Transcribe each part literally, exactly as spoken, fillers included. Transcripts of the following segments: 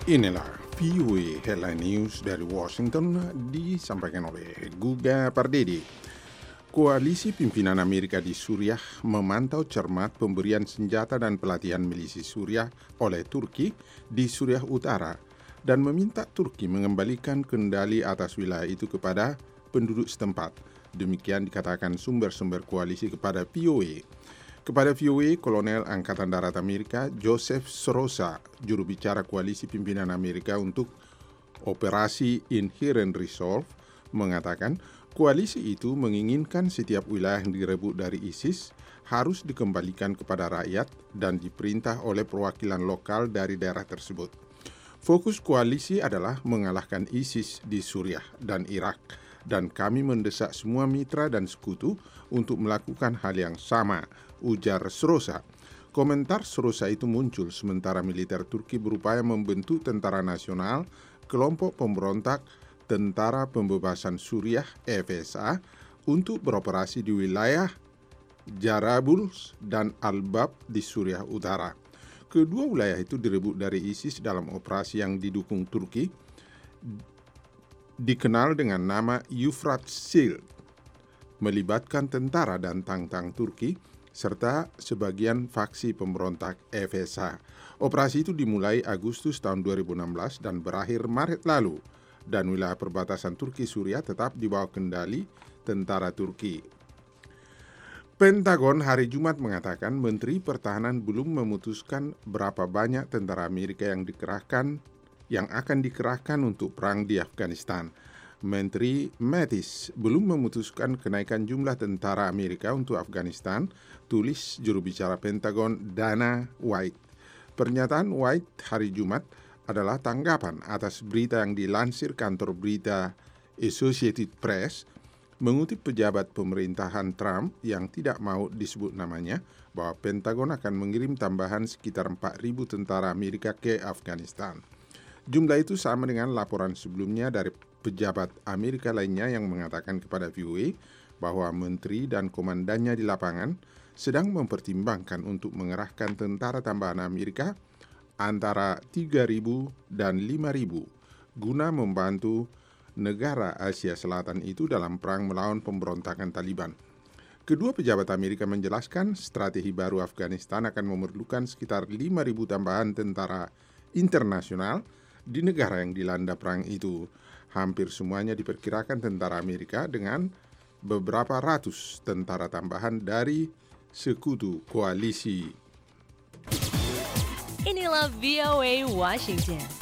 Inilah V O A Headline News dari Washington disampaikan oleh Guga Pardede. Koalisi pimpinan Amerika di Suriah memantau cermat pemberian senjata dan pelatihan milisi Suriah oleh Turki di Suriah Utara dan meminta Turki mengembalikan kendali atas wilayah itu kepada penduduk setempat. Demikian dikatakan sumber-sumber koalisi kepada V O A. Kepada V O A, Kolonel Angkatan Darat Amerika Joseph Srosa, juru bicara koalisi pimpinan Amerika untuk Operasi Inherent Resolve, mengatakan koalisi itu menginginkan setiap wilayah yang direbut dari ISIS harus dikembalikan kepada rakyat dan diperintah oleh perwakilan lokal dari daerah tersebut. Fokus koalisi adalah mengalahkan ISIS di Suriah dan Irak, dan kami mendesak semua mitra dan sekutu untuk melakukan hal yang sama, ujar Srosa. Komentar Srosa itu muncul sementara militer Turki berupaya membentuk Tentara Nasional, kelompok pemberontak Tentara Pembebasan Suriah F S A, untuk beroperasi di wilayah Jarablus dan Al-Bab di Suriah Utara. Kedua wilayah itu direbut dari ISIS dalam operasi yang didukung Turki, dikenal dengan nama Euphrates Shield, melibatkan tentara dan tang-tang Turki, serta sebagian faksi pemberontak F S A. Operasi itu dimulai Agustus tahun dua ribu enam belas dan berakhir Maret lalu, dan wilayah perbatasan Turki-Suriah tetap di bawah kendali tentara Turki. Pentagon hari Jumat mengatakan Menteri Pertahanan belum memutuskan berapa banyak tentara Amerika yang dikerahkan yang akan dikerahkan untuk perang di Afghanistan. Menteri Mattis belum memutuskan kenaikan jumlah tentara Amerika untuk Afghanistan, tulis juru bicara Pentagon Dana White. Pernyataan White hari Jumat adalah tanggapan atas berita yang dilansir kantor berita Associated Press mengutip pejabat pemerintahan Trump yang tidak mau disebut namanya bahwa Pentagon akan mengirim tambahan sekitar empat ribu tentara Amerika ke Afghanistan. Jumlah itu sama dengan laporan sebelumnya dari pejabat Amerika lainnya yang mengatakan kepada V O A bahwa menteri dan komandannya di lapangan sedang mempertimbangkan untuk mengerahkan tentara tambahan Amerika antara tiga ribu dan lima ribu guna membantu negara Asia Selatan itu dalam perang melawan pemberontakan Taliban. Kedua pejabat Amerika menjelaskan strategi baru Afghanistan akan memerlukan sekitar lima ribu tambahan tentara internasional di negara yang dilanda perang itu. Hampir semuanya diperkirakan tentara Amerika dengan beberapa ratus tentara tambahan dari sekutu koalisi. Inilah V O A Washington.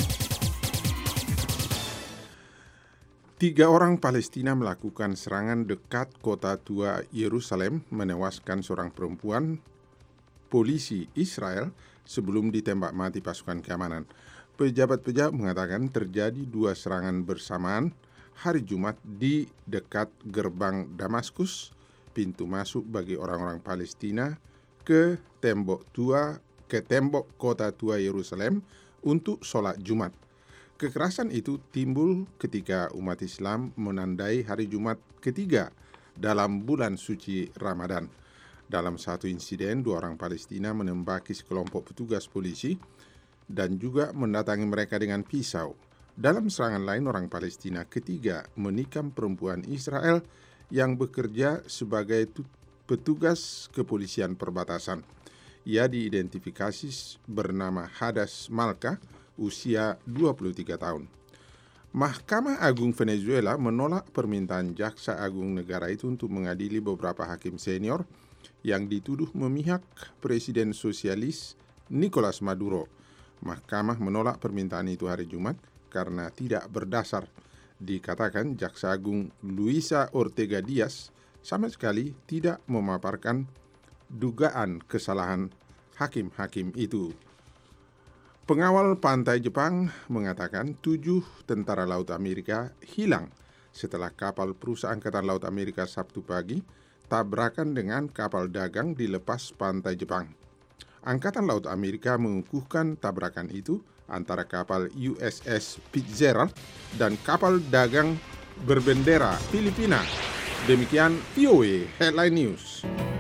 Tiga orang Palestina melakukan serangan dekat kota tua Yerusalem, menewaskan seorang perempuan polisi Israel sebelum ditembak mati pasukan keamanan. Pejabat-pejabat mengatakan terjadi dua serangan bersamaan hari Jumat di dekat gerbang Damaskus, pintu masuk bagi orang-orang Palestina ke tembok tua ke tembok kota tua Yerusalem untuk sholat Jumat. Kekerasan itu timbul ketika umat Islam menandai hari Jumat ketiga dalam bulan suci Ramadan. Dalam satu insiden, dua orang Palestina menembaki sekelompok petugas polisi dan juga mendatangi mereka dengan pisau. Dalam serangan lain, orang Palestina ketiga menikam perempuan Israel yang bekerja sebagai petugas kepolisian perbatasan. Ia diidentifikasi bernama Hadas Malka, usia dua puluh tiga tahun. Mahkamah Agung Venezuela menolak permintaan Jaksa Agung negara itu untuk mengadili beberapa hakim senior yang dituduh memihak Presiden Sosialis Nicolas Maduro. Mahkamah menolak permintaan itu hari Jumat karena tidak berdasar. Dikatakan Jaksa Agung Luisa Ortega Diaz sama sekali tidak memaparkan dugaan kesalahan hakim-hakim itu. Pengawal pantai Jepang mengatakan tujuh tentara laut Amerika hilang setelah kapal perusahaan Angkatan Laut Amerika Sabtu pagi tabrakan dengan kapal dagang di lepas pantai Jepang. Angkatan Laut Amerika mengukuhkan tabrakan itu antara kapal U S S Fitzgerald dan kapal dagang berbendera Filipina. Demikian V O A Headline News.